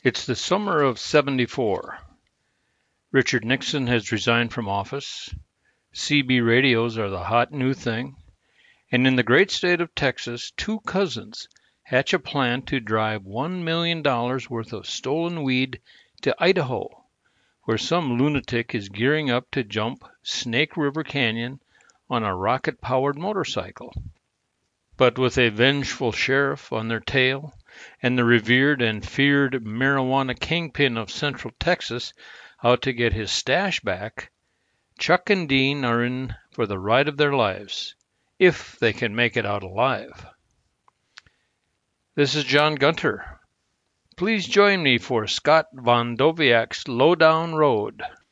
It's the summer of '74. Richard Nixon has resigned from office. CB radios are the hot new thing. And in the great state of Texas, two cousins hatch a plan to drive $1 million worth of stolen weed to Idaho, where some lunatic is gearing up to jump Snake River Canyon on a rocket-powered motorcycle. But with a vengeful sheriff on their tail and the revered and feared marijuana kingpin of Central Texas out to get his stash back, Chuck and Dean are in for the ride of their lives, if they can make it out alive. This is John Gunter. Please join me for Scott Von Doviak's Lowdown Road.